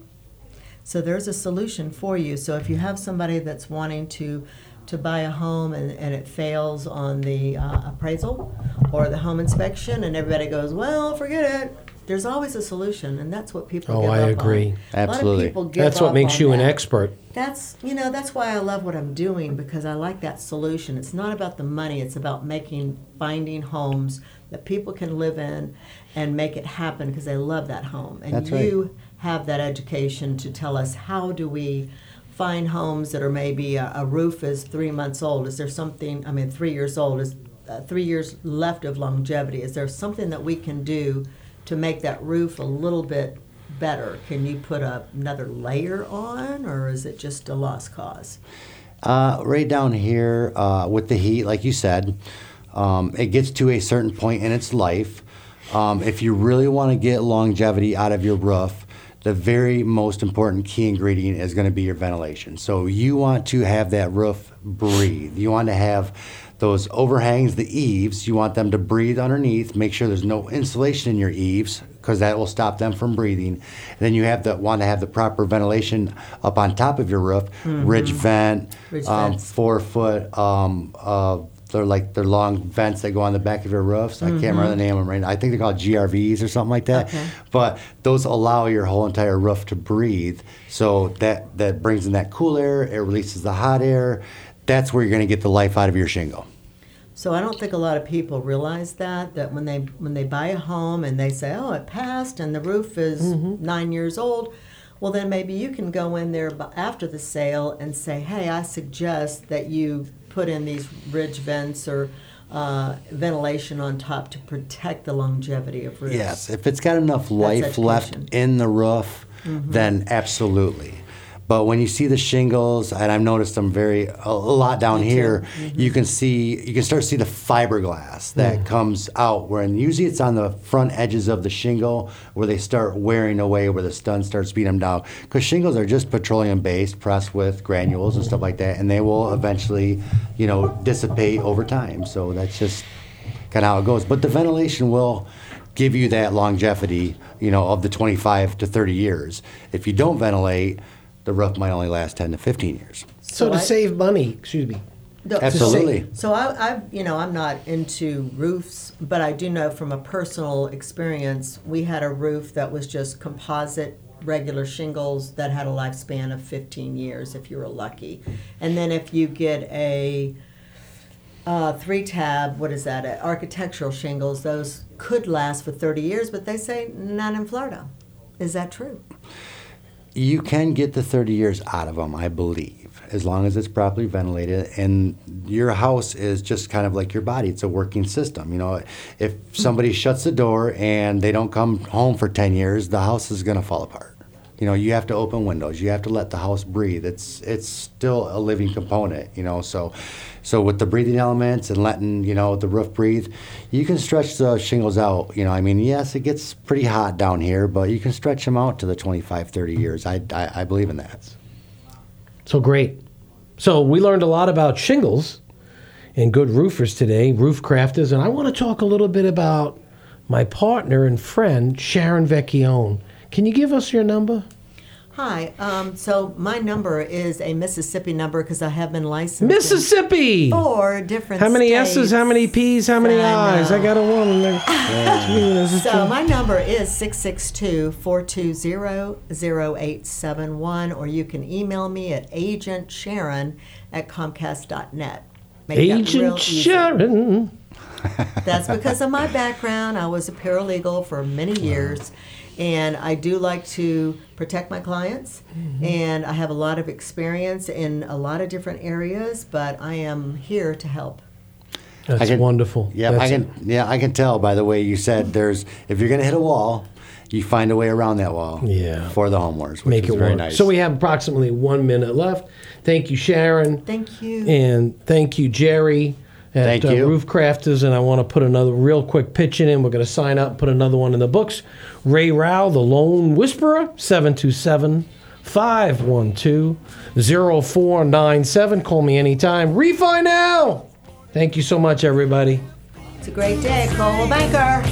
So there's a solution for you. So if you have somebody that's wanting to to buy a home and, and it fails on the uh, appraisal or the home inspection and everybody goes, well, forget it. There's always a solution, and that's what people Oh, give I up agree. on. Absolutely. A lot of people give That's what up makes on you an that. expert. That's, you know, that's why I love what I'm doing, because I like that solution. It's not about the money, it's about making, finding homes that people can live in and make it happen because they love that home. And That's right. you have that education to tell us, how do we find homes that are maybe a, a roof is three months old? Is there something, I mean, three years old, is uh, three years left of longevity? Is there something that we can do to make that roof a little bit better? Can you put a, another layer on, or is it just a lost cause? Uh, right down here uh, with the heat, like you said, um, it gets to a certain point in its life. Um, if you really want to get longevity out of your roof, the very most important key ingredient is going to be your ventilation. So you want to have that roof breathe. You want to have those overhangs, the eaves, you want them to breathe underneath. Make sure there's no insulation in your eaves, because that will stop them from breathing. And then you have to want to have the proper ventilation up on top of your roof, Mm-hmm. ridge vent, Ridge um, vents. four foot. Um, uh, they're like they're long vents that go on the back of your roofs. I can't remember the name of them right now. I think they're called G R Vs or something like that. Okay. But those allow your whole entire roof to breathe. So that that brings in that cool air. It releases the hot air. That's where you're going to get the life out of your shingle. So I don't think a lot of people realize that, that when they when they buy a home and they say, oh, it passed and the roof is nine years old, well, then maybe you can go in there bu- after the sale and say, hey, I suggest that you put in these ridge vents or uh, ventilation on top to protect the longevity of roofs. Yes, if it's got enough life left education. in the roof, then absolutely. But when you see the shingles, and I've noticed them very a, a lot down here, mm-hmm. you can see you can start to see the fiberglass that mm. comes out. Where and usually it's on the front edges of the shingle where they start wearing away, where the sun starts beating them down. Because shingles are just petroleum based, pressed with granules and stuff like that, and they will eventually, you know, dissipate over time. So that's just kind of how it goes. But the ventilation will give you that longevity, you know, of the twenty-five to thirty years. If you don't ventilate, the roof might only last ten to fifteen years. So, so to I, save money, excuse me. No, Absolutely. So I, I, you know, I'm not into roofs, but I do know from a personal experience, we had a roof that was just composite, regular shingles that had a lifespan of fifteen years if you were lucky. And then if you get a uh, three tab, what is that, uh, architectural shingles, those could last for thirty years, but they say not in Florida. Is that true? You can get the thirty years out of them, I believe, as long as it's properly ventilated. And your house is just kind of like your body. It's a working system. You know, if somebody shuts the door and they don't come home for ten years, the house is going to fall apart. You know, you have to open windows. You have to let the house breathe. It's it's still a living component, you know. So so with the breathing elements and letting, you know, the roof breathe, you can stretch the shingles out. You know, I mean, yes, it gets pretty hot down here, but you can stretch them out to the twenty-five, thirty years. I, I, I believe in that. So great. So we learned a lot about shingles and good roofers today, roof crafters, and I want to talk a little bit about my partner and friend, Sharon Vecchione. Can you give us your number? Hi. Um, so my number is a Mississippi number because I have been licensed. Mississippi! In four different How many states. S's, how many P's, how many I I's? know. I got a woman there. So my number is six six two, four two zero, zero eight seven one, or you can email me at agent sharon at comcast dot net. Make Agent Sharon. That's because of my background. I was a paralegal for many years. And I do like to protect my clients, mm-hmm. and I have a lot of experience in a lot of different areas, but I am here to help. That's I can, wonderful. Yeah, That's I can. Yeah, I can tell by the way you said. There's if you're going to hit a wall, you find a way around that wall. Yeah. For the homeowners, which Make is it very work. nice. So we have approximately one minute left. Thank you, Sharon. Thank you. And thank you, Jerry. At Thank uh, you. Roof Crafters, and I want to put another real quick pitch in. We're going to sign up, put another one in the books. Ray Rao, the Lone Whisperer, seven two seven, five one two, zero four nine seven. Call me anytime. Refi now! Thank you so much, everybody. It's a great day. Call a banker.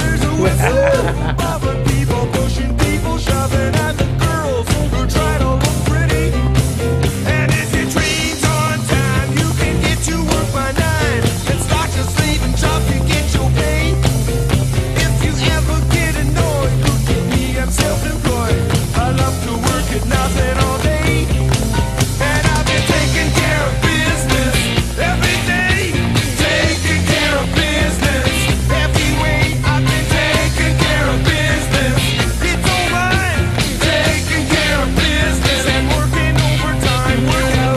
People pushing, people shoving, and the girls who try to look pretty. And if your train's on time, you can get to work by nine and start your sleeping job to get your pay. If you ever get annoyed, look at me, I'm self-employed. I love to work at nothing all day, and I've been taking care of business every day, taking care of business every way. I've been taking care of business. It's all right, taking care of business and working overtime. Work out.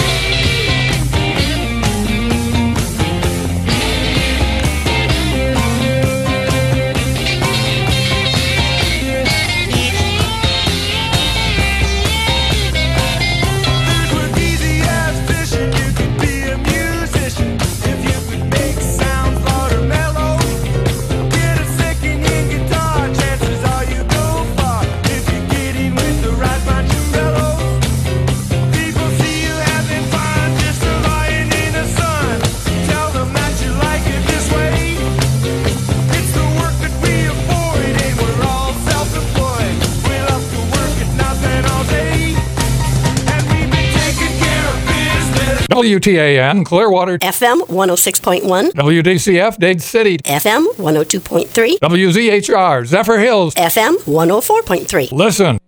There's work easy as fishing. You could be a musician if you could make sounds loud or mellow. Get a second-hand guitar, chances are you go far if you get in with the right bunch of fellows. People see you having fun, just a lying in the sun. Tell them that you like it this way. It's the work that we avoid, and we're all self-employed. We love to work at nothing all day, and we've been taking care of business. W T A N, Clearwater. F M one oh six point one, W D C F, Dade City. F M one oh two point three, W Z H R, Zephyr Hills. F M one oh four point three. Listen.